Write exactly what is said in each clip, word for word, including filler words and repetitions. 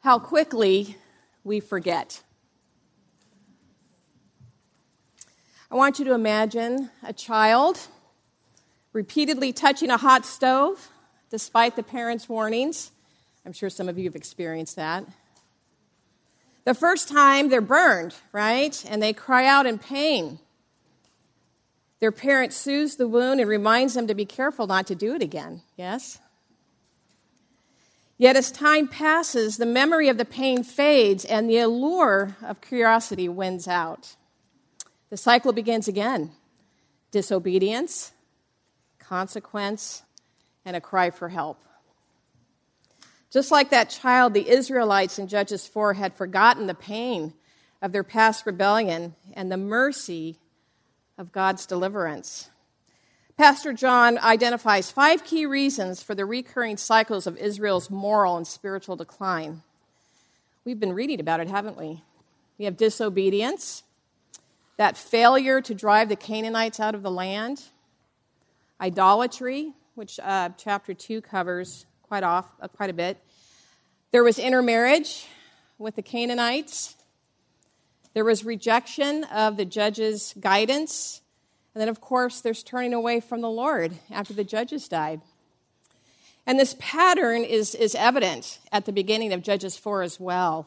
how quickly we forget. I want you to imagine a child repeatedly touching a hot stove despite the parents' warnings. I'm sure some of you have experienced that. The first time they're burned, right? And they cry out in pain. Their parent soothes the wound and reminds them to be careful not to do it again, yes? Yet as time passes, the memory of the pain fades and the allure of curiosity wins out. The cycle begins again. Disobedience, consequence, and a cry for help. Just like that child, the Israelites in Judges four had forgotten the pain of their past rebellion and the mercy of God's deliverance. Pastor John identifies five key reasons for the recurring cycles of Israel's moral and spiritual decline. We've been reading about it, haven't we? We have disobedience, that failure to drive the Canaanites out of the land, idolatry, which uh, chapter two covers quite off, uh, quite a bit. There was intermarriage with the Canaanites. There was rejection of the judges' guidance. And then, of course, there's turning away from the Lord after the judges died. And this pattern is, is evident at the beginning of Judges four as well.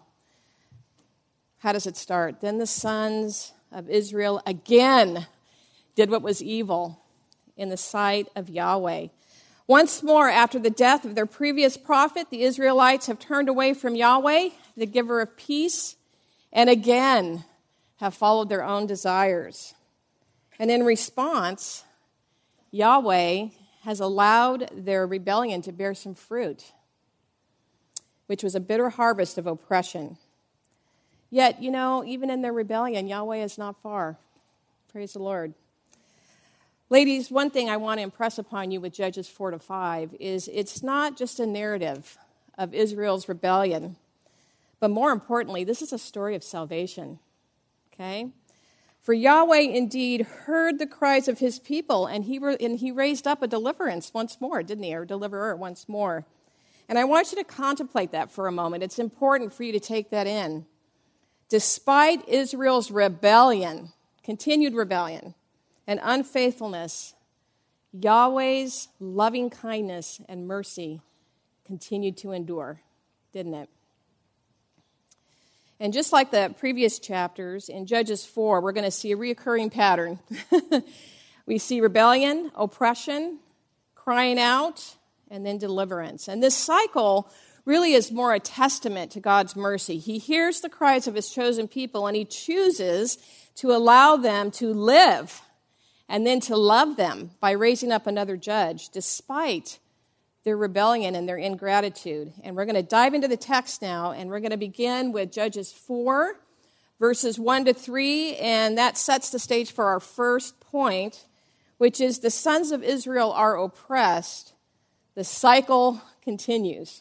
How does it start? Then the sons of Israel again did what was evil in the sight of Yahweh. Once more, after the death of their previous prophet, the Israelites have turned away from Yahweh, the giver of peace, and again have followed their own desires. And in response, Yahweh has allowed their rebellion to bear some fruit, which was a bitter harvest of oppression. Yet, you know, even in their rebellion, Yahweh is not far. Praise the Lord. Ladies, one thing I want to impress upon you with Judges four to five is it's not just a narrative of Israel's rebellion, but more importantly, this is a story of salvation, okay? For Yahweh indeed heard the cries of his people, and he, re- and he raised up a deliverance once more, didn't he, or deliverer once more. And I want you to contemplate that for a moment. It's important for you to take that in. Despite Israel's rebellion, continued rebellion, and unfaithfulness, Yahweh's loving kindness and mercy continued to endure, didn't it? And just like the previous chapters, in Judges four, we're going to see a recurring pattern. We see rebellion, oppression, crying out, and then deliverance. And this cycle really is more a testament to God's mercy. He hears the cries of his chosen people, and he chooses to allow them to live and then to love them by raising up another judge, despite their rebellion and their ingratitude. And we're going to dive into the text now, and we're going to begin with Judges four, verses one to three, and that sets the stage for our first point, which is the sons of Israel are oppressed. The cycle continues.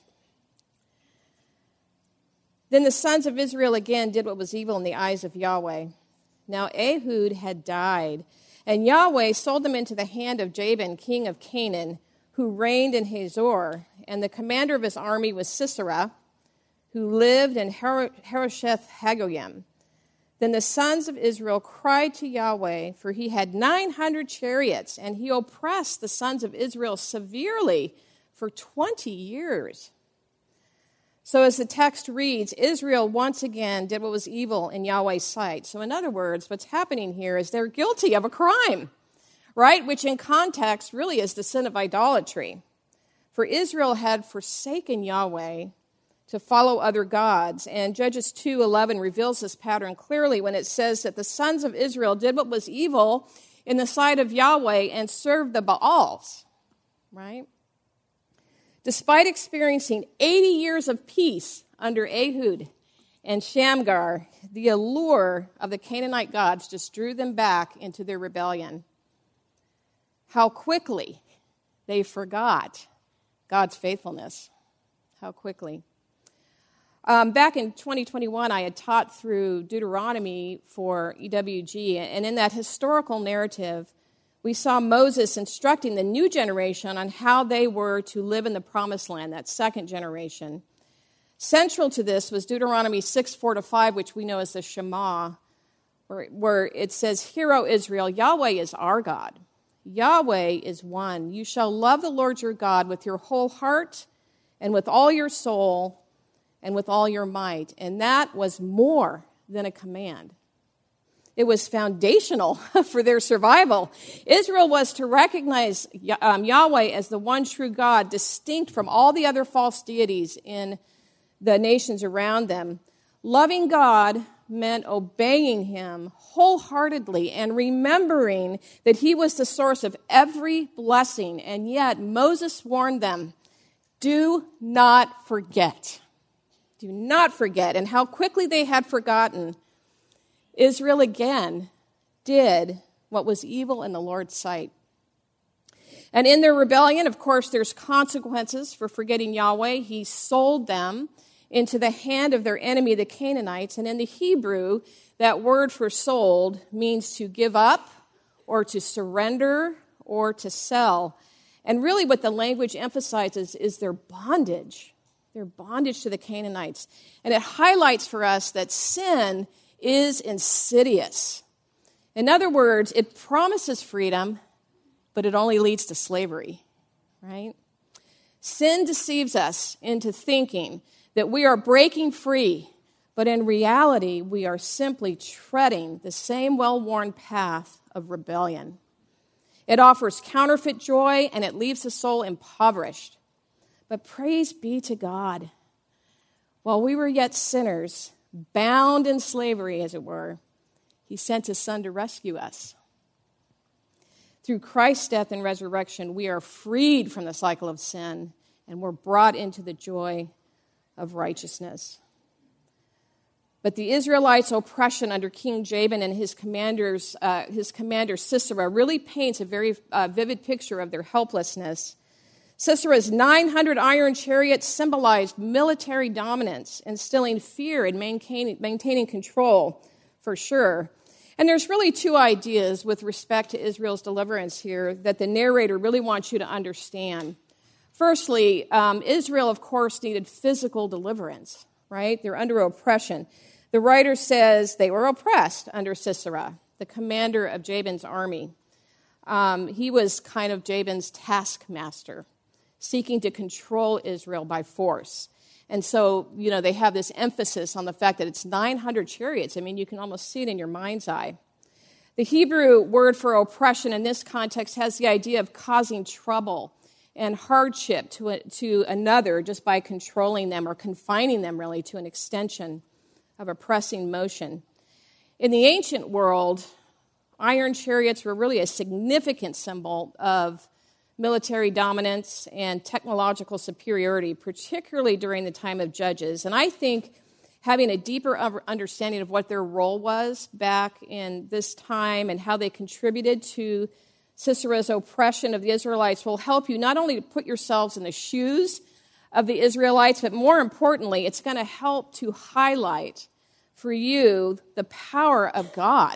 Then the sons of Israel again did what was evil in the eyes of Yahweh. Now Ehud had died, and Yahweh sold them into the hand of Jabin, king of Canaan, who reigned in Hazor, and the commander of his army was Sisera, who lived in Harosheth Hagoyim. Then the sons of Israel cried to Yahweh, for he had nine hundred chariots, and he oppressed the sons of Israel severely for twenty years. So as the text reads, Israel once again did what was evil in Yahweh's sight. So in other words, what's happening here is they're guilty of a crime, right? Which in context really is the sin of idolatry. For Israel had forsaken Yahweh to follow other gods. And Judges two eleven reveals this pattern clearly when it says that the sons of Israel did what was evil in the sight of Yahweh and served the Baals, right? Despite experiencing eighty years of peace under Ehud and Shamgar, the allure of the Canaanite gods just drew them back into their rebellion. How quickly they forgot God's faithfulness. How quickly. Um, back in twenty twenty-one, I had taught through Deuteronomy for E W G, and in that historical narrative, we saw Moses instructing the new generation on how they were to live in the promised land, that second generation. Central to this was Deuteronomy six, four to five, which we know as the Shema, where, where it says, "Hear, O Israel, Yahweh is our God. Yahweh is one. You shall love the Lord your God with your whole heart and with all your soul and with all your might." And that was more than a command. It was foundational for their survival. Israel was to recognize um, Yahweh as the one true God, distinct from all the other false deities in the nations around them. Loving God meant obeying him wholeheartedly and remembering that he was the source of every blessing. And yet Moses warned them, do not forget. Do not forget. And how quickly they had forgotten. Israel again did what was evil in the Lord's sight. And in their rebellion, of course, there's consequences for forgetting Yahweh. He sold them into the hand of their enemy, the Canaanites. And in the Hebrew, that word for sold means to give up or to surrender or to sell. And really what the language emphasizes is their bondage, their bondage to the Canaanites. And it highlights for us that sin is insidious. In other words, it promises freedom, but it only leads to slavery, right? Sin deceives us into thinking that we are breaking free, but in reality, we are simply treading the same well-worn path of rebellion. It offers counterfeit joy, and it leaves the soul impoverished. But praise be to God. While we were yet sinners, bound in slavery, as it were, he sent his Son to rescue us. Through Christ's death and resurrection, we are freed from the cycle of sin, and we're brought into the joy of righteousness. But the Israelites' oppression under King Jabin and his commanders, uh, his commander Sisera, really paints a very uh, vivid picture of their helplessness. Sisera's nine hundred iron chariots symbolized military dominance, instilling fear and maintaining, maintaining control, for sure. And there's really two ideas with respect to Israel's deliverance here that the narrator really wants you to understand. Firstly, um, Israel, of course, needed physical deliverance, right? They're under oppression. The writer says they were oppressed under Sisera, the commander of Jabin's army. Um, he was kind of Jabin's taskmaster, seeking to control Israel by force. And so, you know, they have this emphasis on the fact that it's nine hundred chariots. I mean, you can almost see it in your mind's eye. The Hebrew word for oppression in this context has the idea of causing trouble and hardship to, a, to another just by controlling them or confining them, really, to an extension of oppressing motion. In the ancient world, iron chariots were really a significant symbol of military dominance and technological superiority, particularly during the time of Judges. And I think having a deeper understanding of what their role was back in this time and how they contributed to Sisera's oppression of the Israelites will help you not only to put yourselves in the shoes of the Israelites, but more importantly, it's going to help to highlight for you the power of God,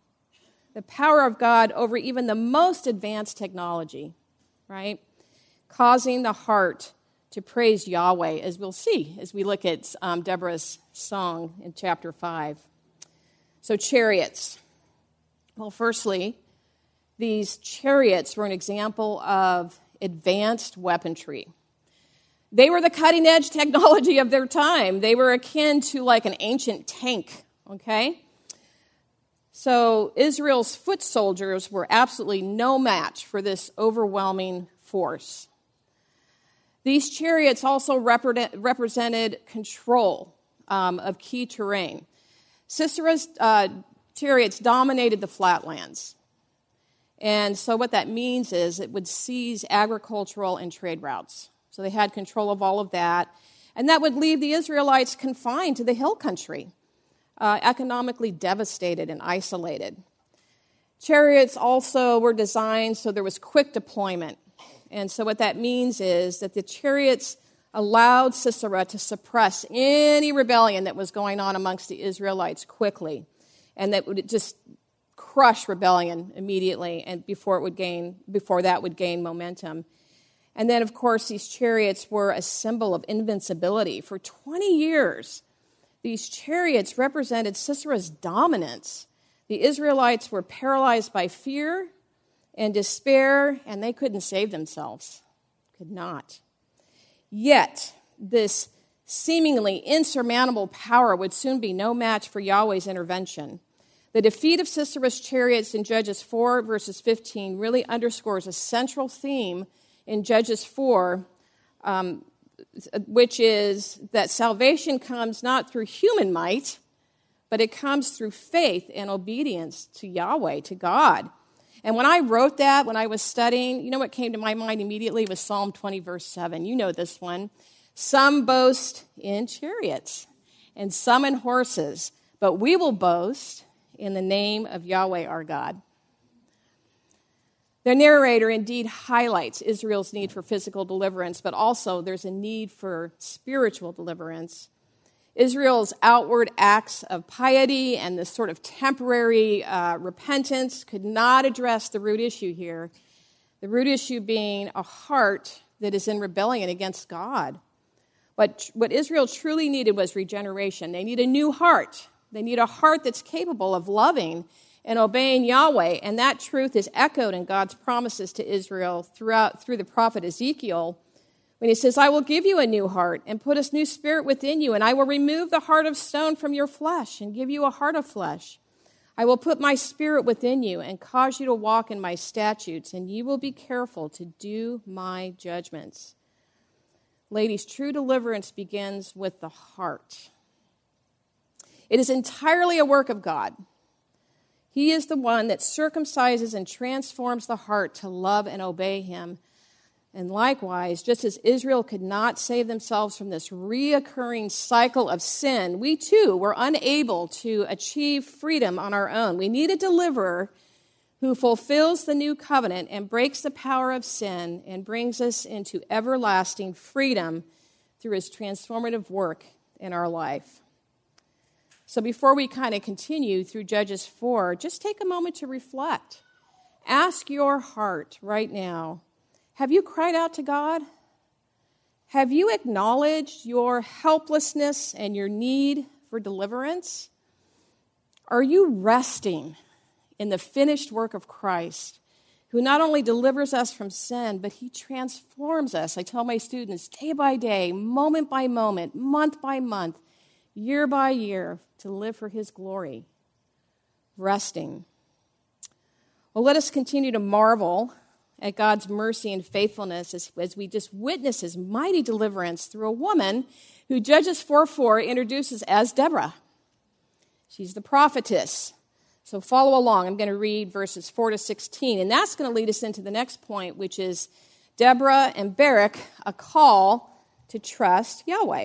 the power of God over even the most advanced technology, right? Causing the heart to praise Yahweh, as we'll see as we look at um, Deborah's song in chapter five. So chariots. Well, firstly, these chariots were an example of advanced weaponry. They were the cutting-edge technology of their time. They were akin to like an ancient tank, okay? So Israel's foot soldiers were absolutely no match for this overwhelming force. These chariots also represented control um, of key terrain. Sisera's uh, chariots dominated the flatlands. And so what that means is it would seize agricultural and trade routes. So they had control of all of that. And that would leave the Israelites confined to the hill country, uh, economically devastated and isolated. Chariots also were designed so there was quick deployment. And so what that means is that the chariots allowed Sisera to suppress any rebellion that was going on amongst the Israelites quickly. And that would just crush rebellion immediately and before it would gain, before that would gain momentum. And then, of course, these chariots were a symbol of invincibility. For twenty years, these chariots represented Sisera's dominance. The Israelites were paralyzed by fear and despair, and they couldn't save themselves. Could not. Yet, this seemingly insurmountable power would soon be no match for Yahweh's intervention. The defeat of Sisera's chariots in Judges four, verses fifteen, really underscores a central theme in Judges four, um, which is that salvation comes not through human might, but it comes through faith and obedience to Yahweh, to God. And when I wrote that, when I was studying, you know what came to my mind immediately was Psalm twenty, verse seven. You know this one. Some boast in chariots and some in horses, but we will boast in the name of Yahweh our God. The narrator indeed highlights Israel's need for physical deliverance, but also there's a need for spiritual deliverance. Israel's outward acts of piety and this sort of temporary uh, repentance could not address the root issue here, the root issue being a heart that is in rebellion against God. What, what Israel truly needed was regeneration. They need a new heart. They need a heart that's capable of loving and obeying Yahweh, and that truth is echoed in God's promises to Israel throughout through the prophet Ezekiel, when he says, I will give you a new heart and put a new spirit within you, and I will remove the heart of stone from your flesh and give you a heart of flesh. I will put my spirit within you and cause you to walk in my statutes, and you will be careful to do my judgments. Ladies, true deliverance begins with the heart. It is entirely a work of God. He is the one that circumcises and transforms the heart to love and obey him. And likewise, just as Israel could not save themselves from this reoccurring cycle of sin, we too were unable to achieve freedom on our own. We need a deliverer who fulfills the new covenant and breaks the power of sin and brings us into everlasting freedom through his transformative work in our life. So before we kind of continue through Judges four, just take a moment to reflect. Ask your heart right now, have you cried out to God? Have you acknowledged your helplessness and your need for deliverance? Are you resting in the finished work of Christ, who not only delivers us from sin, but he transforms us? I tell my students, day by day, moment by moment, month by month, year by year, to live for his glory. Resting. Well, let us continue to marvel at God's mercy and faithfulness as, as we just witness his mighty deliverance through a woman who Judges four four introduces as Deborah. She's the prophetess. So follow along. I'm going to read verses four to sixteen, and that's going to lead us into the next point, which is Deborah and Barak, a call to trust Yahweh.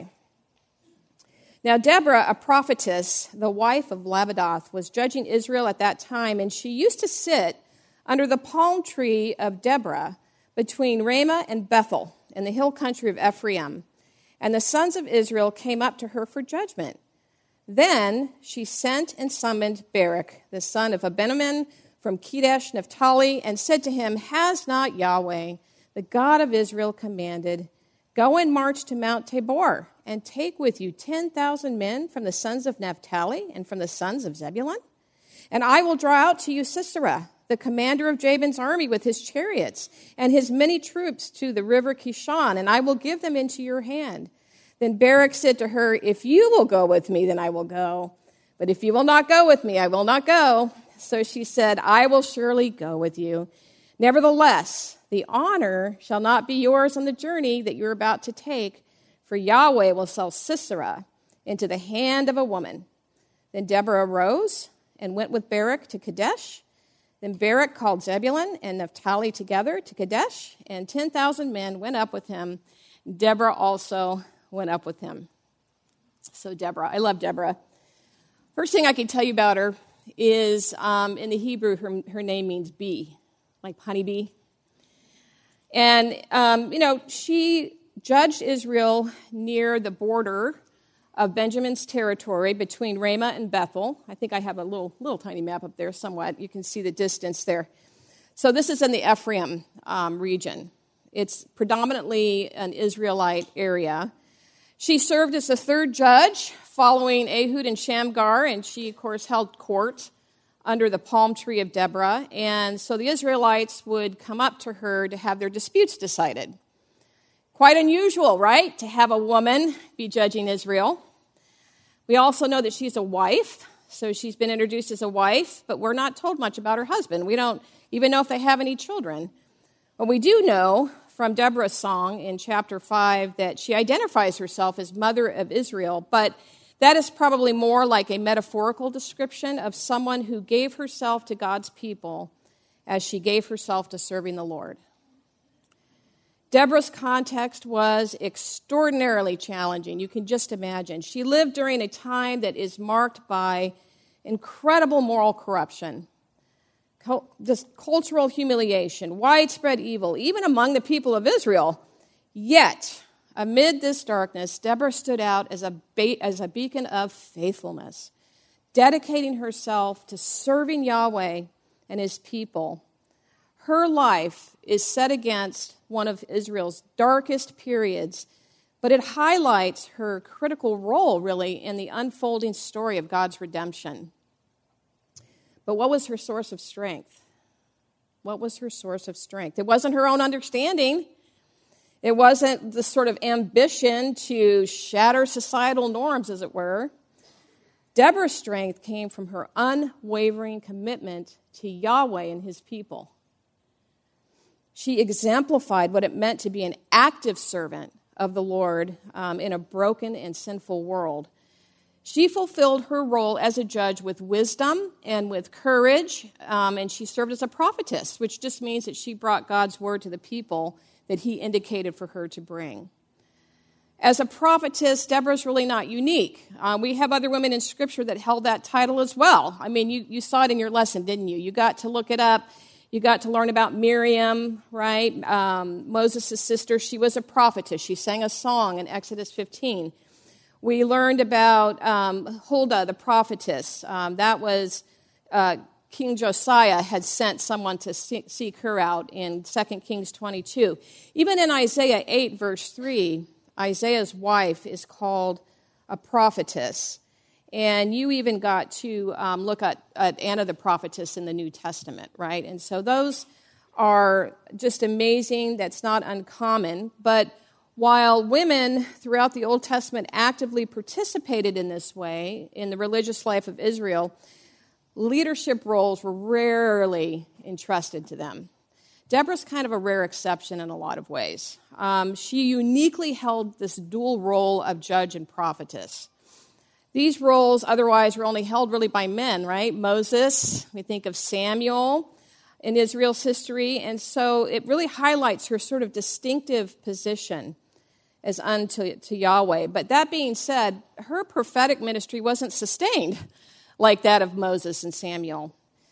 Now, Deborah, a prophetess, the wife of Lapidoth, was judging Israel at that time, and she used to sit under the palm tree of Deborah between Ramah and Bethel in the hill country of Ephraim. And the sons of Israel came up to her for judgment. Then she sent and summoned Barak, the son of Abinoam from Kedesh, Naphtali, and said to him, Has not Yahweh, the God of Israel, commanded, Go and march to Mount Tabor, and take with you ten thousand men from the sons of Naphtali and from the sons of Zebulun? And I will draw out to you Sisera, the commander of Jabin's army with his chariots and his many troops to the river Kishon, and I will give them into your hand. Then Barak said to her, If you will go with me, then I will go. But if you will not go with me, I will not go. So she said, I will surely go with you. Nevertheless, the honor shall not be yours on the journey that you're about to take, for Yahweh will sell Sisera into the hand of a woman. Then Deborah arose and went with Barak to Kadesh. Then Barak called Zebulun and Naphtali together to Kadesh, and ten thousand men went up with him. Deborah also went up with him. So Deborah, I love Deborah. First thing I can tell you about her is um, in the Hebrew, her, her name means bee, like honeybee. And, um, you know, she judged Israel near the border of Benjamin's territory between Ramah and Bethel. I think I have a little little tiny map up there somewhat. You can see the distance there. So this is in the Ephraim um, region. It's predominantly an Israelite area. She served as the third judge following Ehud and Shamgar, and she, of course, held court under the palm tree of Deborah. And so the Israelites would come up to her to have their disputes decided. Quite unusual, right, to have a woman be judging Israel. We also know that she's a wife, so she's been introduced as a wife, but we're not told much about her husband. We don't even know if they have any children. But we do know from Deborah's song in chapter five that she identifies herself as mother of Israel, but that is probably more like a metaphorical description of someone who gave herself to God's people as she gave herself to serving the Lord. Deborah's context was extraordinarily challenging. You can just imagine. She lived during a time that is marked by incredible moral corruption, just cultural humiliation, widespread evil, even among the people of Israel. Yet, amid this darkness, Deborah stood out as a, be- as a beacon of faithfulness, dedicating herself to serving Yahweh and his people. Her life is set against one of Israel's darkest periods, but it highlights her critical role, really, in the unfolding story of God's redemption. But what was her source of strength? What was her source of strength? It wasn't her own understanding. It wasn't the sort of ambition to shatter societal norms, as it were. Deborah's strength came from her unwavering commitment to Yahweh and his people. She exemplified what it meant to be an active servant of the Lord um, in a broken and sinful world. She fulfilled her role as a judge with wisdom and with courage, um, and she served as a prophetess, which just means that she brought God's word to the people that he indicated for her to bring. As a prophetess, Deborah's really not unique. Uh, we have other women in Scripture that held that title as well. I mean, you, you saw it in your lesson, didn't you? You got to look it up. You got to learn about Miriam, right? Um, Moses' sister. She was a prophetess. She sang a song in Exodus fifteen. We learned about um, Huldah, the prophetess. Um, that was uh, King Josiah had sent someone to seek her out in Second Kings twenty-two. Even in Isaiah eight, verse three, Isaiah's wife is called a prophetess. And you even got to um, look at, at Anna the prophetess in the New Testament, right? And so those are just amazing. That's not uncommon. But while women throughout the Old Testament actively participated in this way in the religious life of Israel, leadership roles were rarely entrusted to them. Deborah's kind of a rare exception in a lot of ways. Um, she uniquely held this dual role of judge and prophetess. These roles otherwise were only held really by men, right? Moses, we think of Samuel in Israel's history, and so it really highlights her sort of distinctive position as unto to Yahweh. But that being said, her prophetic ministry wasn't sustained like that of Moses and Samuel.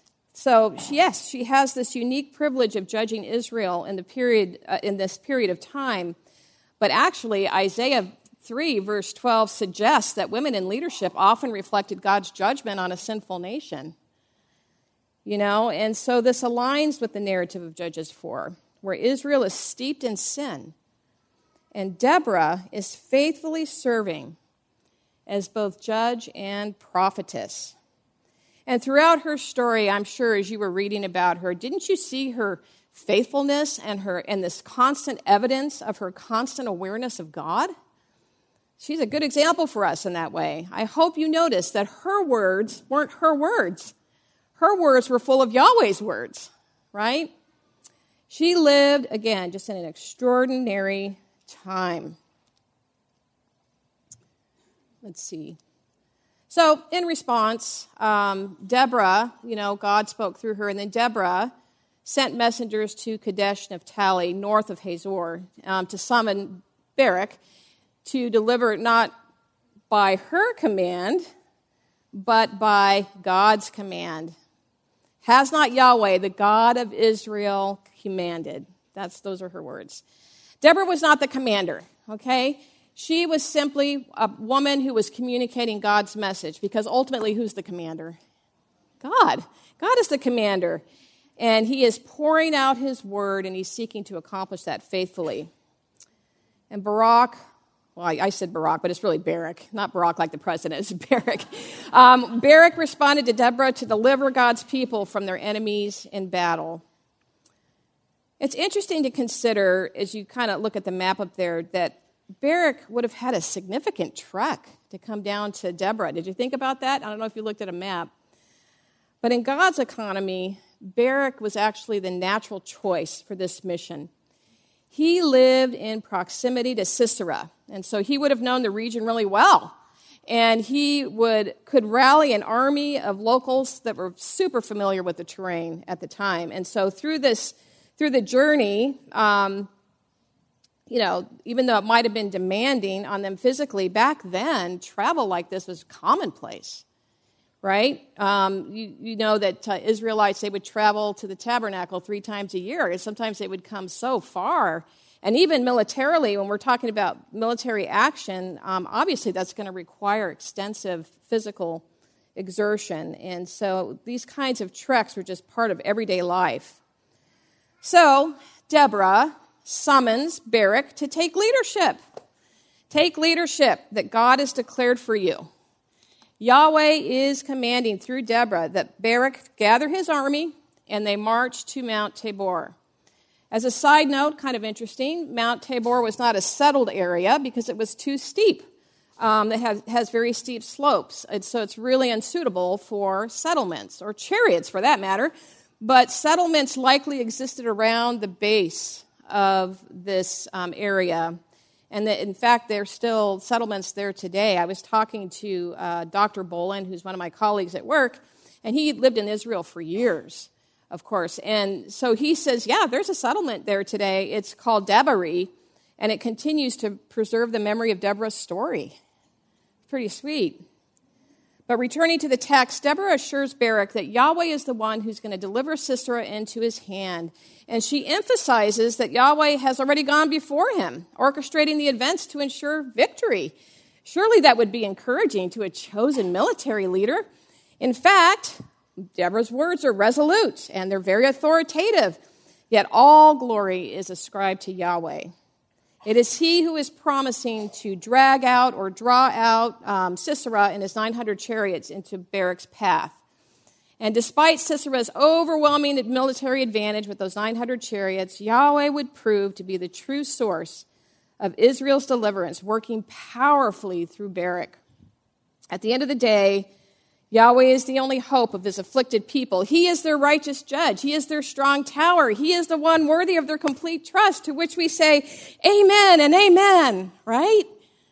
So yes, she has this unique privilege of judging Israel in the period uh, in this period of time. But actually, Isaiah three, verse twelve suggests that women in leadership often reflected God's judgment on a sinful nation. You know, and so this aligns with the narrative of Judges four, where Israel is steeped in sin, and Deborah is faithfully serving as both judge and prophetess. And throughout her story, I'm sure as you were reading about her, didn't you see her faithfulness and her and this constant evidence of her constant awareness of God? She's a good example for us in that way. I hope you noticed that her words weren't her words. Her words were full of Yahweh's words, right? She lived, again, just in an extraordinary time. Let's see. So in response, um, Deborah, you know, God spoke through her, and then Deborah sent messengers to Kadesh Naphtali, north of Hazor, um, to summon Barak to deliver not by her command, but by God's command. Has not Yahweh, the God of Israel, commanded? That's those are her words. Deborah was not the commander, okay? She was simply a woman who was communicating God's message, because ultimately, who's the commander? God. God is the commander. And he is pouring out his word, and he's seeking to accomplish that faithfully. And Barak, well, I, I said Barak, but it's really Barak, not Barak like the president, it's Barak. Um, Barak responded to Deborah to deliver God's people from their enemies in battle. It's interesting to consider, as you kind of look at the map up there, that Barak would have had a significant trek to come down to Deborah. Did you think about that? I don't know if you looked at a map. But in God's economy, Barak was actually the natural choice for this mission. He lived in proximity to Sisera, and so he would have known the region really well. And he would could rally an army of locals that were super familiar with the terrain at the time. And so through this, through the journey, um, you know, even though it might have been demanding on them physically, back then, travel like this was commonplace, right? Um, you, you know that uh, Israelites, they would travel to the tabernacle three times a year, and sometimes they would come so far. And even militarily, when we're talking about military action, um, obviously that's going to require extensive physical exertion. And so these kinds of treks were just part of everyday life. So Deborah summons Barak to take leadership. Take leadership that God has declared for you. Yahweh is commanding through Deborah that Barak gather his army and they march to Mount Tabor. As a side note, kind of interesting, Mount Tabor was not a settled area because it was too steep. Um, it has, has very steep slopes, and so it's really unsuitable for settlements, or chariots for that matter. But settlements likely existed around the base of this um, area. And that, in fact, there's still settlements there today. I was talking to uh, Doctor Boland, who's one of my colleagues at work, and he lived in Israel for years, of course. And so he says, yeah, there's a settlement there today. It's called Debari, and it continues to preserve the memory of Deborah's story. Pretty sweet. But returning to the text, Deborah assures Barak that Yahweh is the one who's going to deliver Sisera into his hand. And she emphasizes that Yahweh has already gone before him, orchestrating the events to ensure victory. Surely that would be encouraging to a chosen military leader. In fact, Deborah's words are resolute and they're very authoritative. Yet all glory is ascribed to Yahweh. It is he who is promising to drag out or draw out um, Sisera and his nine hundred chariots into Barak's path. And despite Sisera's overwhelming military advantage with those nine hundred chariots, Yahweh would prove to be the true source of Israel's deliverance, working powerfully through Barak. At the end of the day, Yahweh is the only hope of his afflicted people. He is their righteous judge. He is their strong tower. He is the one worthy of their complete trust, to which we say, amen and amen, right?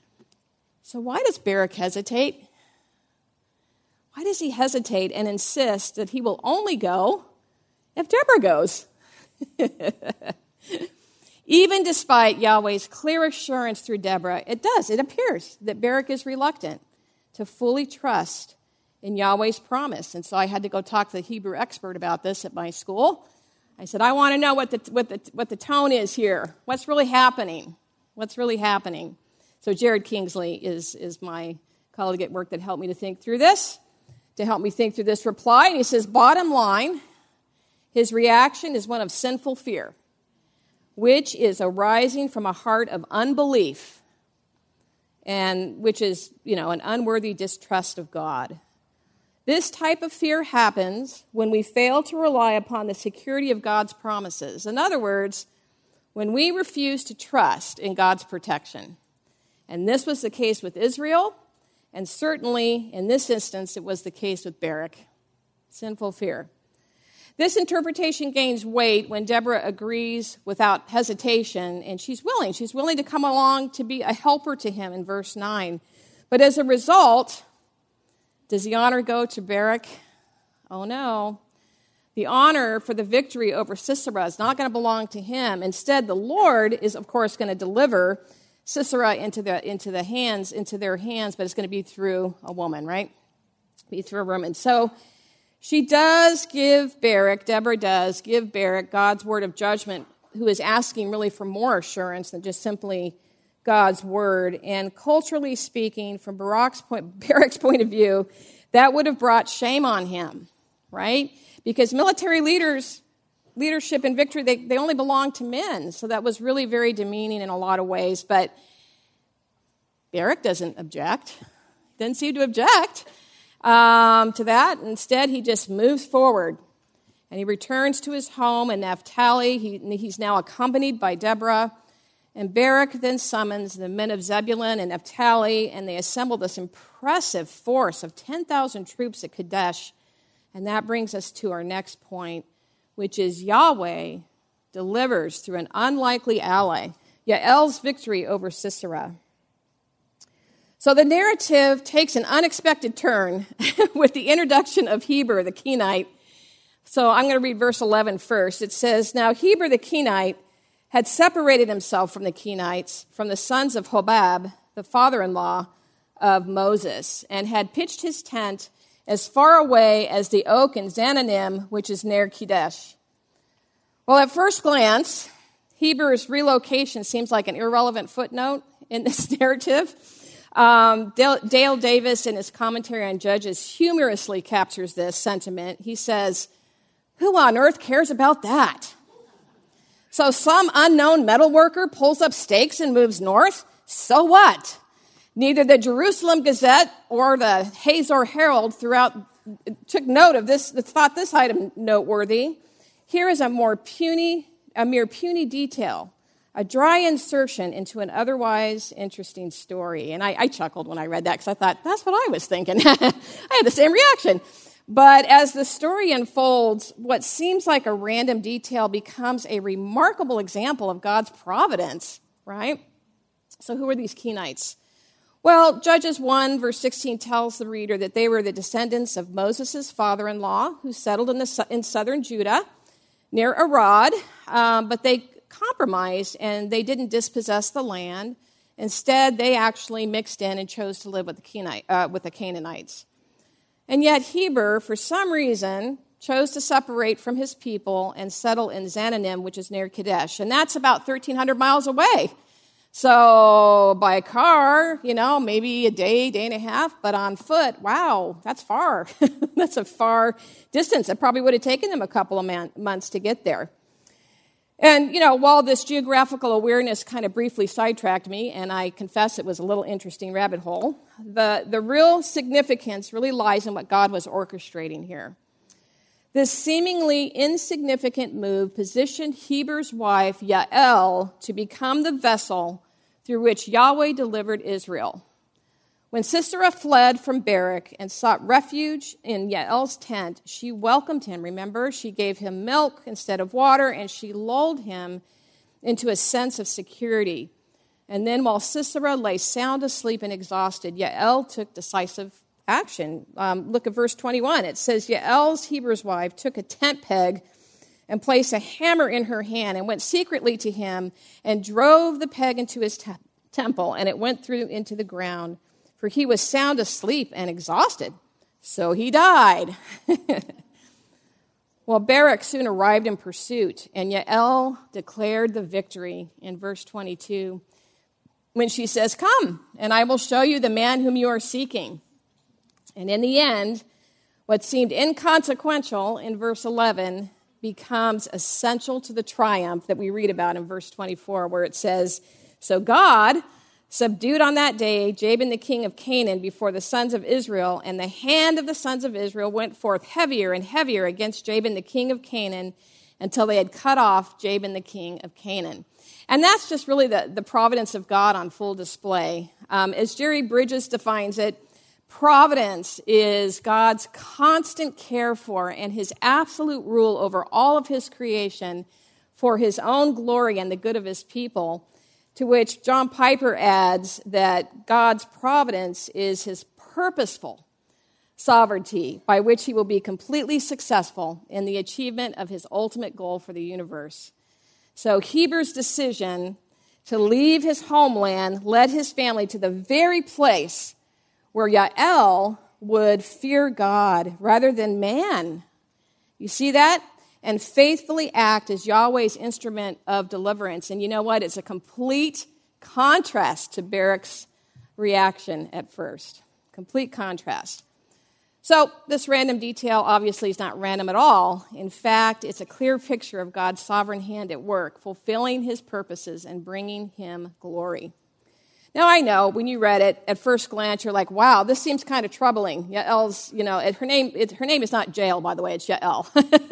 So why does Barak hesitate? Why does he hesitate and insist that he will only go if Deborah goes? Even despite Yahweh's clear assurance through Deborah, it does, it appears that Barak is reluctant to fully trust in Yahweh's promise. And so I had to go talk to the Hebrew expert about this at my school. I said, I want to know what the, what the, what the tone is here. What's really happening? What's really happening? So Jared Kingsley is, is my colleague at work that helped me to think through this, to help me think through this reply. And he says, bottom line, his reaction is one of sinful fear, which is arising from a heart of unbelief, and which is, you know, an unworthy distrust of God. This type of fear happens when we fail to rely upon the security of God's promises. In other words, when we refuse to trust in God's protection. And this was the case with Israel, and certainly in this instance, it was the case with Barak. Sinful fear. This interpretation gains weight when Deborah agrees without hesitation, and she's willing. She's willing to come along to be a helper to him in verse nine. But as a result, does the honor go to Barak? Oh, no. The honor for the victory over Sisera is not going to belong to him. Instead, the Lord is, of course, going to deliver Sisera into the into the hands, into their hands, but it's going to be through a woman, right? Be through a woman. So she does give Barak, Deborah does give Barak God's word of judgment, who is asking really for more assurance than just simply God's word. And culturally speaking, from Barak's point, Barak's point of view, that would have brought shame on him, right? Because military leaders leadership and victory, they, they only belonged to men. So that was really very demeaning in a lot of ways. But Barak doesn't object. Didn't seem to object um, to that. Instead, he just moves forward. And he returns to his home in Naphtali. He, he's now accompanied by Deborah. And Barak then summons the men of Zebulun and Naphtali, and they assemble this impressive force of ten thousand troops at Kadesh. And that brings us to our next point, which is Yahweh delivers through an unlikely ally, Yael's victory over Sisera. So the narrative takes an unexpected turn with the introduction of Heber the Kenite. So I'm going to read verse eleven first. It says, "Now Heber the Kenite had separated himself from the Kenites, from the sons of Hobab, the father-in-law of Moses, and had pitched his tent as far away as the oak in Zananim, which is near Kadesh." Well, at first glance, Heber's relocation seems like an irrelevant footnote in this narrative. Um, Dale, Dale Davis, in his commentary on Judges, humorously captures this sentiment. He says, "Who on earth cares about that? So some unknown metal worker pulls up stakes and moves north? So what? Neither the Jerusalem Gazette or the Hazor Herald throughout took note of this, thought this item noteworthy. Here is a more puny, a mere puny detail, a dry insertion into an otherwise interesting story." And I, I chuckled when I read that because I thought, that's what I was thinking. I had the same reaction. But as the story unfolds, what seems like a random detail becomes a remarkable example of God's providence, right? So who are these Kenites? Well, Judges one, verse sixteen tells the reader that they were the descendants of Moses' father-in-law who settled in, the, in southern Judah near Arad, um, but they compromised and they didn't dispossess the land. Instead, they actually mixed in and chose to live with the, Kenite, uh, with the Canaanites. And yet Heber, for some reason, chose to separate from his people and settle in Zananim, which is near Kadesh. And that's about thirteen hundred miles away. So by car, you know, maybe a day, day and a half, but on foot, wow, that's far. That's a far distance. It probably would have taken them a couple of man- months to get there. And, you know, while this geographical awareness kind of briefly sidetracked me, and I confess it was a little interesting rabbit hole, the, the real significance really lies in what God was orchestrating here. This seemingly insignificant move positioned Heber's wife, Yael, to become the vessel through which Yahweh delivered Israel. When Sisera fled from Barak and sought refuge in Yael's tent, she welcomed him. Remember, she gave him milk instead of water, and she lulled him into a sense of security. And then while Sisera lay sound asleep and exhausted, Yael took decisive action. Um, look at verse twenty-one. It says, Yael's Heber's wife took a tent peg and placed a hammer in her hand and went secretly to him and drove the peg into his te- temple, and it went through into the ground. For he was sound asleep and exhausted, so he died. Well, Barak soon arrived in pursuit, and Yael declared the victory in verse twenty-two, when she says, "Come, and I will show you the man whom you are seeking." And in the end, what seemed inconsequential in verse eleven becomes essential to the triumph that we read about in verse twenty-four, where it says, "So God subdued on that day Jabin the king of Canaan before the sons of Israel, and the hand of the sons of Israel went forth heavier and heavier against Jabin the king of Canaan until they had cut off Jabin the king of Canaan." And that's just really the, the providence of God on full display. Um, as Jerry Bridges defines it, providence is God's constant care for and his absolute rule over all of his creation for his own glory and the good of his people. To which John Piper adds that God's providence is his purposeful sovereignty by which he will be completely successful in the achievement of his ultimate goal for the universe. So Heber's decision to leave his homeland led his family to the very place where Yael would fear God rather than man. You see that? And faithfully act as Yahweh's instrument of deliverance. And you know what? It's a complete contrast to Barak's reaction at first. Complete contrast. So this random detail obviously is not random at all. In fact, it's a clear picture of God's sovereign hand at work, fulfilling his purposes and bringing him glory. Now, I know when you read it, at first glance, you're like, wow, this seems kind of troubling. Yael's, you know, her name, it, her name is not Jael, by the way, it's Yael.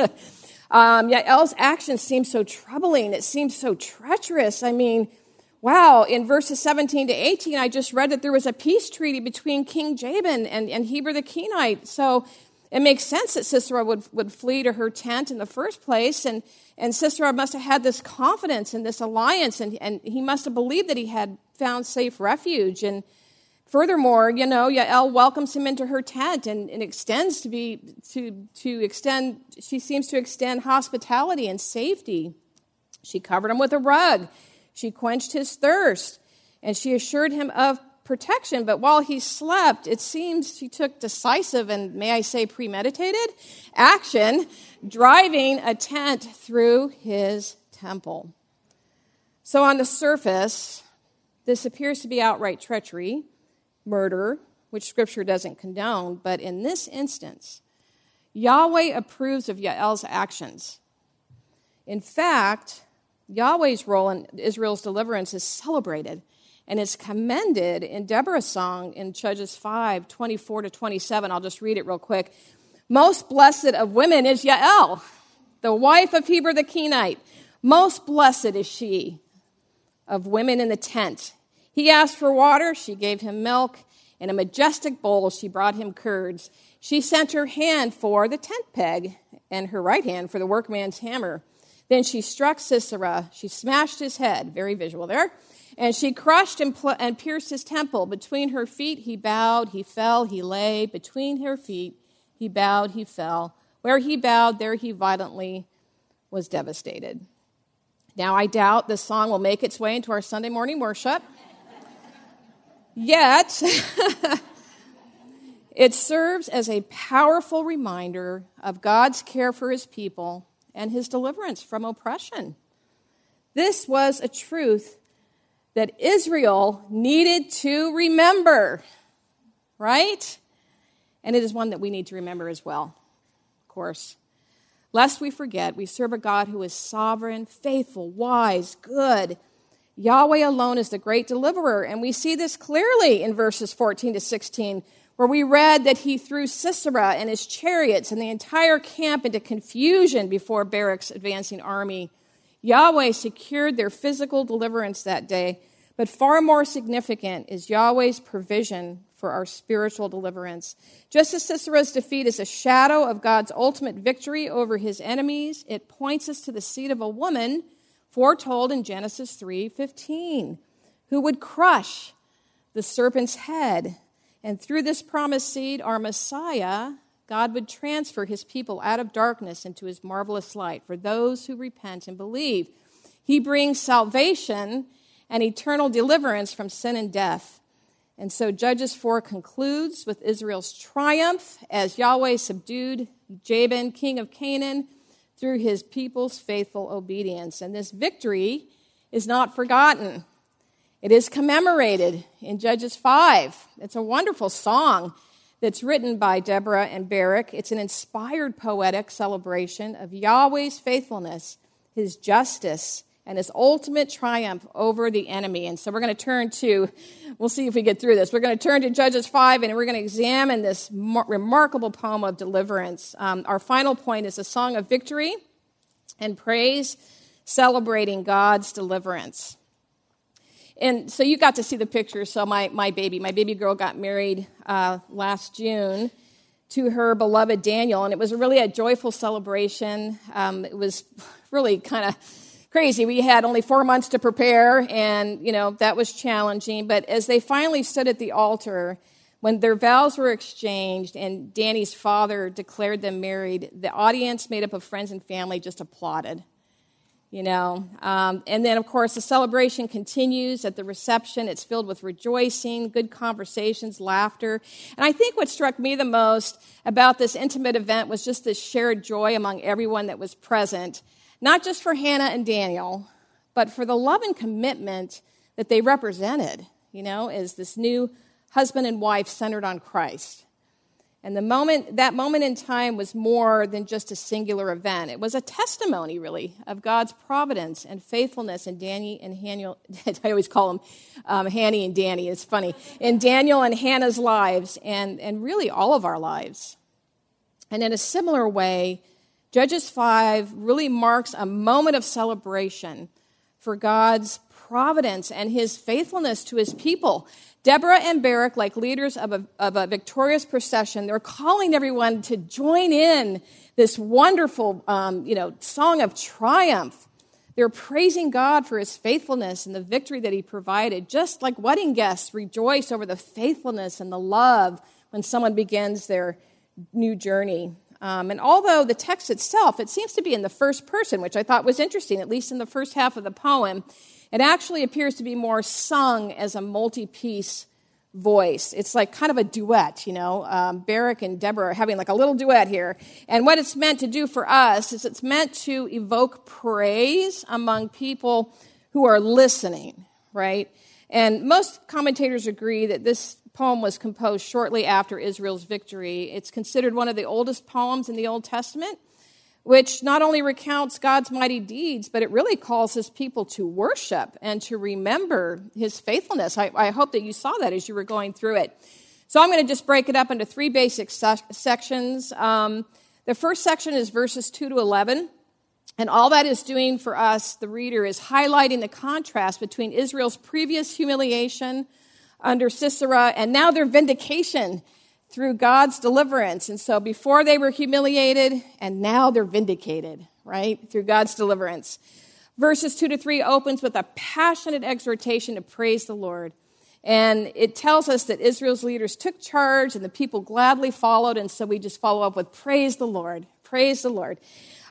um, Yael's actions seem so troubling. It seems so treacherous. I mean, wow, in verses seventeen to eighteen, I just read that there was a peace treaty between King Jabin and, and Heber the Kenite. So it makes sense that Sisera would, would flee to her tent in the first place. And, and Sisera must have had this confidence in this alliance, and, and he must have believed that he had found safe refuge. And furthermore, you know, Yael welcomes him into her tent and, and extends to be, to, to extend, she seems to extend hospitality and safety. She covered him with a rug. She quenched his thirst, and she assured him of protection. But while he slept, it seems she took decisive and, may I say, premeditated action, driving a tent through his temple. So on the surface, this appears to be outright treachery, murder, which Scripture doesn't condone. But in this instance, Yahweh approves of Yael's actions. In fact, Yahweh's role in Israel's deliverance is celebrated, and it's commended in Deborah's song in Judges five, twenty-four to twenty-seven. I'll just read it real quick. Most blessed of women is Yael, the wife of Heber the Kenite. Most blessed is she of women in the tent. He asked for water, she gave him milk. In a majestic bowl, she brought him curds. She sent her hand for the tent peg and her right hand for the workman's hammer. Then she struck Sisera. She smashed his head, very visual there, and she crushed and, pl- and pierced his temple. Between her feet he bowed, he fell, he lay. Between her feet he bowed, he fell. Where he bowed, there he violently was devastated. Now, I doubt this song will make its way into our Sunday morning worship. Yet, it serves as a powerful reminder of God's care for his people and his deliverance from oppression. This was a truth that Israel needed to remember, right? And it is one that we need to remember as well, of course. Lest we forget, we serve a God who is sovereign, faithful, wise, good. Yahweh alone is the great deliverer, and we see this clearly in verses fourteen to sixteen, where we read that he threw Sisera and his chariots and the entire camp into confusion before Barak's advancing army. Yahweh secured their physical deliverance that day, but far more significant is Yahweh's provision for our spiritual deliverance. Just as Sisera's defeat is a shadow of God's ultimate victory over his enemies, it points us to the seed of a woman foretold in Genesis three fifteen, who would crush the serpent's head. And through this promised seed, our Messiah, God would transfer his people out of darkness into his marvelous light for those who repent and believe. He brings salvation and eternal deliverance from sin and death. And so Judges four concludes with Israel's triumph as Yahweh subdued Jabin, king of Canaan, through his people's faithful obedience. And this victory is not forgotten. It is commemorated in Judges five. It's a wonderful song that's written by Deborah and Barak. It's an inspired poetic celebration of Yahweh's faithfulness, his justice, and his ultimate triumph over the enemy. And so we're going to turn to, we'll see if we get through this. We're going to turn to Judges five, and we're going to examine this mar- remarkable poem of deliverance. Um, our final point is a song of victory and praise, celebrating God's deliverance. And so you got to see the picture. So my, my baby, my baby girl got married uh, last June to her beloved Daniel, and it was really a joyful celebration. Um, it was really kind of crazy. We had only four months to prepare, and, you know, that was challenging. But as they finally stood at the altar, when their vows were exchanged and Danny's father declared them married, the audience made up of friends and family just applauded, you know. Um, and then, of course, the celebration continues at the reception. It's filled with rejoicing, good conversations, laughter. And I think what struck me the most about this intimate event was just this shared joy among everyone that was present, not just for Hannah and Daniel, but for the love and commitment that they represented, you know, as this new husband and wife centered on Christ. And the moment, that moment in time was more than just a singular event. It was a testimony, really, of God's providence and faithfulness in Danny and Hannah. I always call them um, Hanny and Danny. It's funny. In Daniel and Hannah's lives, and, and really all of our lives. And in a similar way, Judges five really marks a moment of celebration for God's providence and his faithfulness to his people. Deborah and Barak, like leaders of a, of a victorious procession, they're calling everyone to join in this wonderful, um, you know, song of triumph. They're praising God for his faithfulness and the victory that he provided, just like wedding guests rejoice over the faithfulness and the love when someone begins their new journey. Um, and although the text itself, it seems to be in the first person, which I thought was interesting, at least in the first half of the poem, it actually appears to be more sung as a multi-piece voice. It's like kind of a duet, you know. Um, Barak and Deborah are having like a little duet here. And what it's meant to do for us is it's meant to evoke praise among people who are listening, right? And most commentators agree that this poem was composed shortly after Israel's victory. It's considered one of the oldest poems in the Old Testament, which not only recounts God's mighty deeds, but it really calls his people to worship and to remember his faithfulness. I, I hope that you saw that as you were going through it. So I'm going to just break it up into three basic se- sections. Um, the first section is verses two to eleven. And all that is doing for us, the reader, is highlighting the contrast between Israel's previous humiliation under Sisera and now their vindication through God's deliverance. And so before they were humiliated, and now they're vindicated, right, through God's deliverance. Verses two to three opens with a passionate exhortation to praise the Lord. And it tells us that Israel's leaders took charge and the people gladly followed. And so we just follow up with praise the Lord, praise the Lord.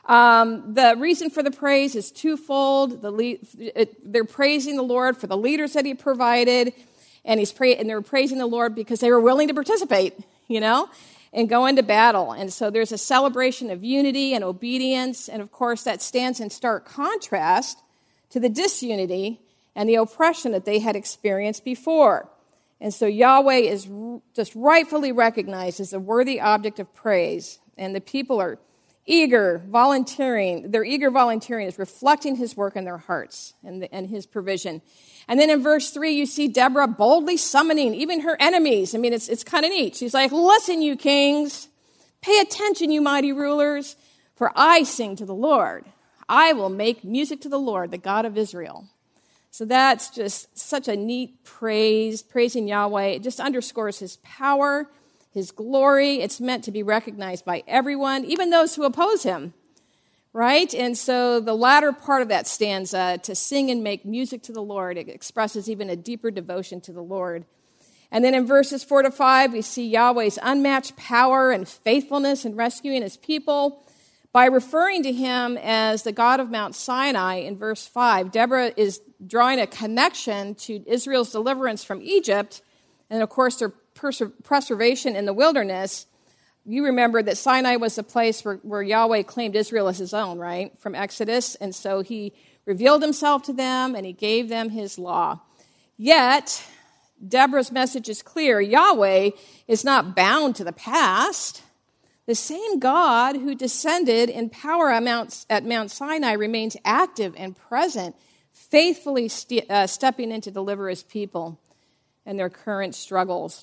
Um, the reason for the praise is twofold. The le- it, they're praising the Lord for the leaders that he provided. And he's pray- and they're praising the Lord because they were willing to participate, you know, and go into battle. And so there's a celebration of unity and obedience. And of course, that stands in stark contrast to the disunity and the oppression that they had experienced before. And so Yahweh is r- just rightfully recognized as a worthy object of praise. And the people are eager, volunteering. Their eager volunteering is reflecting his work in their hearts and, the, and his provision. And then in verse three, you see Deborah boldly summoning even her enemies. I mean, it's it's kind of neat. She's like, listen, you kings, pay attention, you mighty rulers, for I sing to the Lord. I will make music to the Lord, the God of Israel. So that's just such a neat praise, praising Yahweh. It just underscores his power, his glory. It's meant to be recognized by everyone, even those who oppose him. Right? And so the latter part of that stanza, to sing and make music to the Lord, it expresses even a deeper devotion to the Lord. And then in verses four to five, we see Yahweh's unmatched power and faithfulness in rescuing his people. By referring to him as the God of Mount Sinai in verse five, Deborah is drawing a connection to Israel's deliverance from Egypt and, of course, their pers- preservation in the wilderness. You remember that Sinai was the place where, where Yahweh claimed Israel as his own, right, from Exodus. And so he revealed himself to them and he gave them his law. Yet, Deborah's message is clear. Yahweh is not bound to the past. The same God who descended in power at Mount, at Mount Sinai remains active and present, faithfully st- uh, stepping in to deliver his people and their current struggles.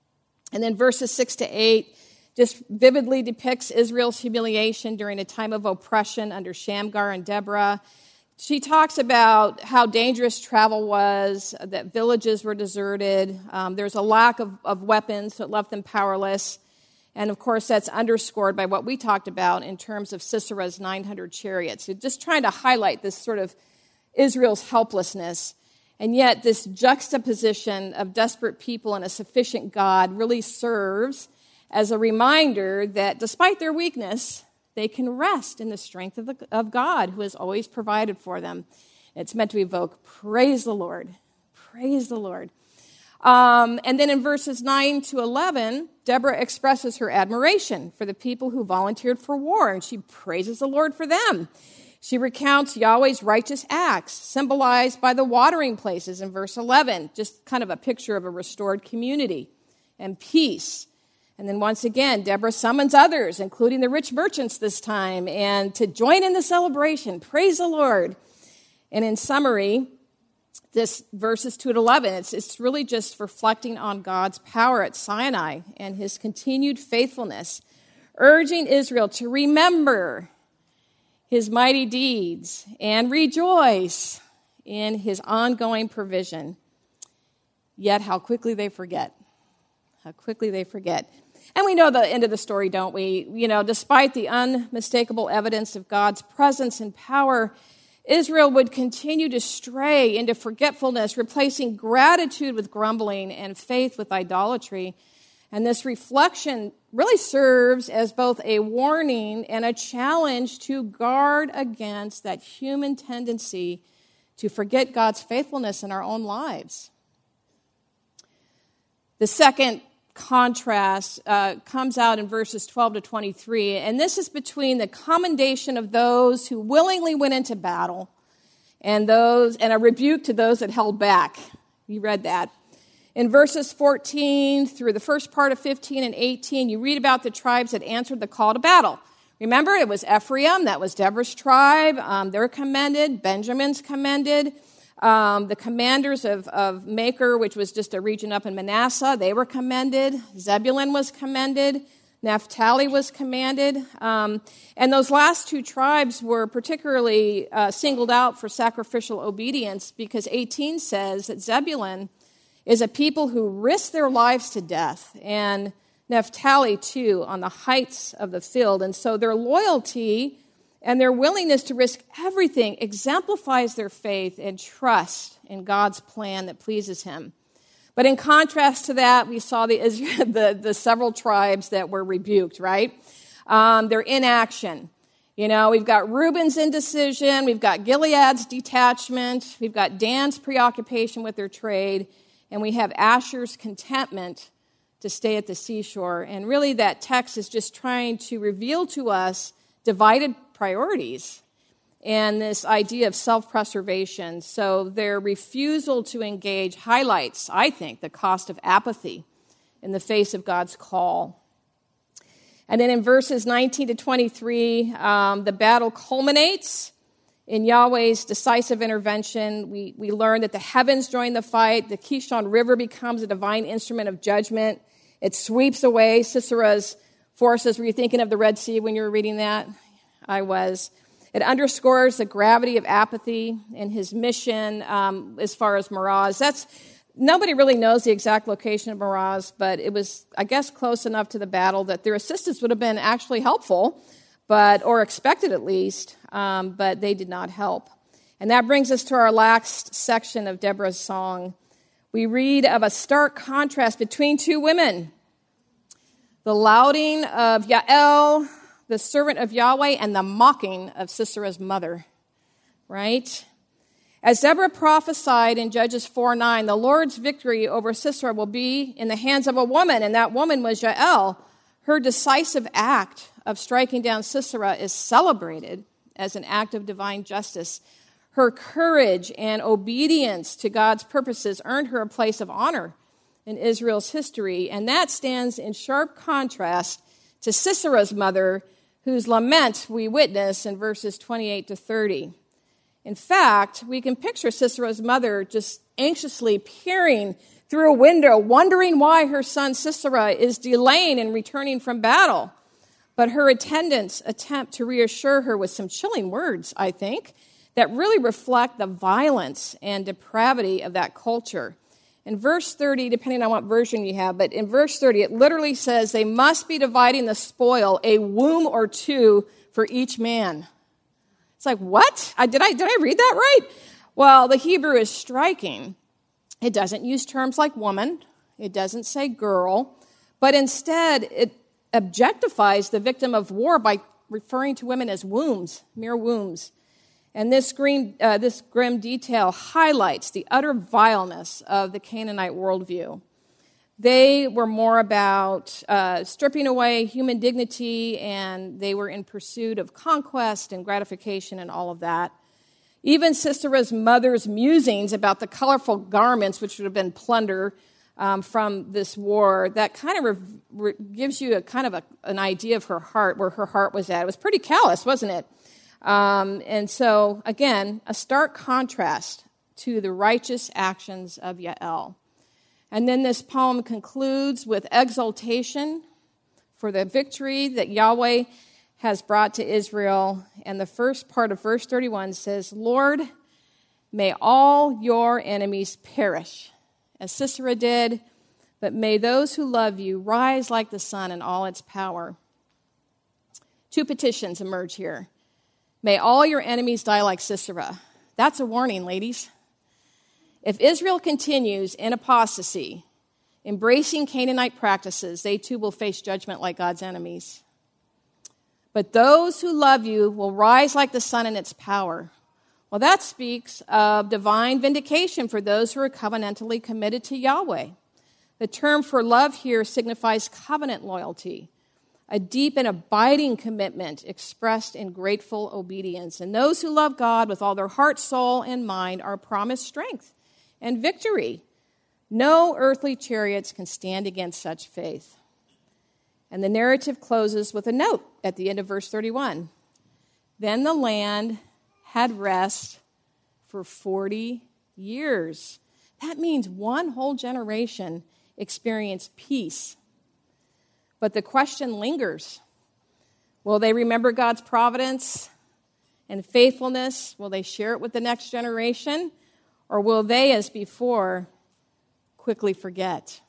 And then verses six to eight just vividly depicts Israel's humiliation during a time of oppression under Shamgar and Deborah. She talks about how dangerous travel was, that villages were deserted. Um, there's a lack of, of weapons, so it left them powerless. And, of course, that's underscored by what we talked about in terms of Sisera's nine hundred chariots. So just trying to highlight this sort of Israel's helplessness. And yet this juxtaposition of desperate people and a sufficient God really serves as a reminder that despite their weakness, they can rest in the strength of, the, of God who has always provided for them. It's meant to evoke, praise the Lord, praise the Lord. Um, and then in verses nine to eleven, Deborah expresses her admiration for the people who volunteered for war, and she praises the Lord for them. She recounts Yahweh's righteous acts, symbolized by the watering places in verse eleven, just kind of a picture of a restored community and peace. And then once again, Deborah summons others, including the rich merchants this time, and to join in the celebration. Praise the Lord. And in summary, this verses two to eleven, it's, it's really just reflecting on God's power at Sinai and his continued faithfulness, urging Israel to remember his mighty deeds and rejoice in his ongoing provision. Yet how quickly they forget. How quickly they forget. And we know the end of the story, don't we? You know, despite the unmistakable evidence of God's presence and power, Israel would continue to stray into forgetfulness, replacing gratitude with grumbling and faith with idolatry. And this reflection really serves as both a warning and a challenge to guard against that human tendency to forget God's faithfulness in our own lives. The second contrast uh, comes out in verses twelve to twenty-three, and this is between the commendation of those who willingly went into battle and those and a rebuke to those that held back. You read that. In verses fourteen through the first part of fifteen and eighteen, you read about the tribes that answered the call to battle. Remember, it was Ephraim, that was Deborah's tribe. Um, they're commended. Benjamin's commended. Um, the commanders of, of Makir, which was just a region up in Manasseh, they were commended. Zebulun was commended. Naphtali was commended. Um, and those last two tribes were particularly uh, singled out for sacrificial obedience because eighteen says that Zebulun is a people who risk their lives to death, and Naphtali, too, on the heights of the field. And so their loyalty and their willingness to risk everything exemplifies their faith and trust in God's plan that pleases him. But in contrast to that, we saw the Israel, the, the several tribes that were rebuked, right? Um, their inaction. You know, we've got Reuben's indecision, we've got Gilead's detachment, we've got Dan's preoccupation with their trade, and we have Asher's contentment to stay at the seashore. And really that text is just trying to reveal to us divided priorities and this idea of self-preservation. So their refusal to engage highlights, I think, the cost of apathy in the face of God's call. And then in verses nineteen to twenty-three, um, the battle culminates in Yahweh's decisive intervention. We, we learn that the heavens join the fight. The Kishon River becomes a divine instrument of judgment. It sweeps away Sisera's forces. Were you thinking of the Red Sea when you were reading that? I was. It underscores the gravity of apathy in his mission um, as far as Meroz. That's nobody really knows the exact location of Meroz, but it was, I guess, close enough to the battle that their assistance would have been actually helpful, but or expected at least, um, but they did not help. And that brings us to our last section of Deborah's song. We read of a stark contrast between two women. The lauding of Yael, the servant of Yahweh, and the mocking of Sisera's mother, right? As Deborah prophesied in Judges four nine, the Lord's victory over Sisera will be in the hands of a woman, and that woman was Yael. Her decisive act of striking down Sisera is celebrated as an act of divine justice. Her courage and obedience to God's purposes earned her a place of honor in Israel's history, and that stands in sharp contrast to Sisera's mother, whose lament we witness in verses twenty-eight to thirty. In fact, we can picture Sisera's mother just anxiously peering through a window, wondering why her son Sisera is delaying in returning from battle. But her attendants attempt to reassure her with some chilling words, I think, that really reflect the violence and depravity of that culture. In verse thirty, depending on what version you have, but in verse thirty, it literally says they must be dividing the spoil, a womb or two for each man. It's like, what? I, did I did I read that right? Well, the Hebrew is striking. It doesn't use terms like woman. It doesn't say girl. But instead, it objectifies the victim of war by referring to women as wombs, mere wombs. And this grim, uh, this grim detail highlights the utter vileness of the Canaanite worldview. They were more about uh, stripping away human dignity, and they were in pursuit of conquest and gratification and all of that. Even Sisera's mother's musings about the colorful garments, which would have been plunder, um, from this war that kind of re- re- gives you a kind of a, an idea of her heart, where her heart was at. It was pretty callous, wasn't it? Um, and so, again, a stark contrast to the righteous actions of Yael. And then this poem concludes with exultation for the victory that Yahweh has brought to Israel. And the first part of verse thirty-one says, Lord, may all your enemies perish, as Sisera did, but may those who love you rise like the sun in all its power. Two petitions emerge here. May all your enemies die like Sisera. That's a warning, ladies. If Israel continues in apostasy, embracing Canaanite practices, they too will face judgment like God's enemies. But those who love you will rise like the sun in its power. Well, that speaks of divine vindication for those who are covenantally committed to Yahweh. The term for love here signifies covenant loyalty, a deep and abiding commitment expressed in grateful obedience. And those who love God with all their heart, soul, and mind are promised strength and victory. No earthly chariots can stand against such faith. And the narrative closes with a note at the end of verse thirty-one. Then the land had rest for forty years. That means one whole generation experienced peace. But the question lingers. Will they remember God's providence and faithfulness? Will they share it with the next generation? Or will they, as before, quickly forget?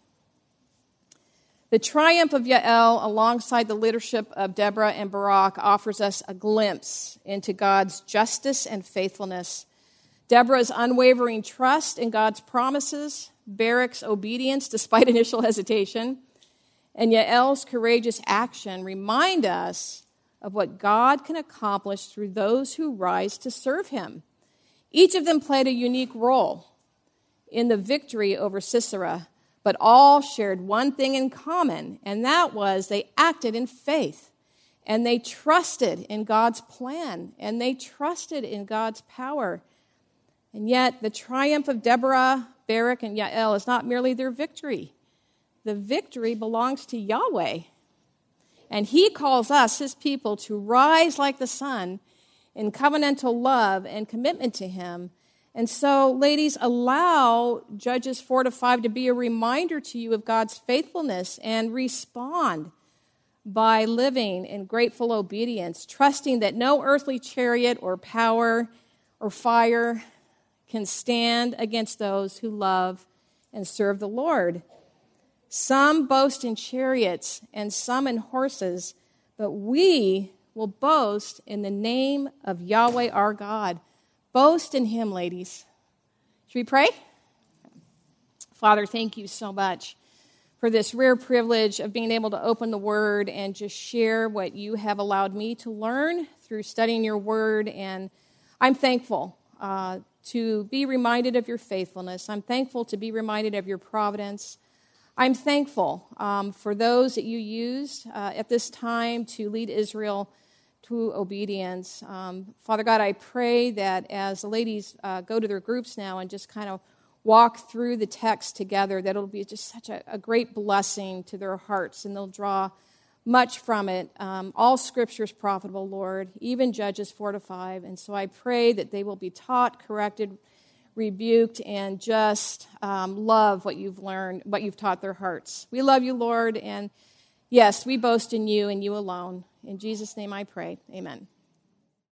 The triumph of Yael, alongside the leadership of Deborah and Barak, offers us a glimpse into God's justice and faithfulness. Deborah's unwavering trust in God's promises, Barak's obedience despite initial hesitation, and Yael's courageous action remind us of what God can accomplish through those who rise to serve him. Each of them played a unique role in the victory over Sisera, but all shared one thing in common, and that was they acted in faith, and they trusted in God's plan, and they trusted in God's power. And yet, the triumph of Deborah, Barak, and Yael is not merely their victory. The victory belongs to Yahweh, and he calls us, his people, to rise like the sun in covenantal love and commitment to him. And so, ladies, allow Judges four to five to be a reminder to you of God's faithfulness, and respond by living in grateful obedience, trusting that no earthly chariot or power or fire can stand against those who love and serve the Lord. Some boast in chariots and some in horses, but we will boast in the name of Yahweh our God. Boast in him, ladies. Should we pray? Father, thank you so much for this rare privilege of being able to open the Word and just share what you have allowed me to learn through studying your Word. And I'm thankful uh, to be reminded of your faithfulness. I'm thankful to be reminded of your providence. I'm thankful um, for those that you used uh, at this time to lead Israel to obedience. Um, Father God, I pray that as the ladies uh, go to their groups now and just kind of walk through the text together, that it'll be just such a, a great blessing to their hearts, and they'll draw much from it. Um, all Scripture is profitable, Lord, even Judges four to five. And so I pray that they will be taught, corrected, rebuked, and just um, love what you've learned, what you've taught their hearts. We love you, Lord, and yes, we boast in you and you alone. In Jesus' name I pray. Amen.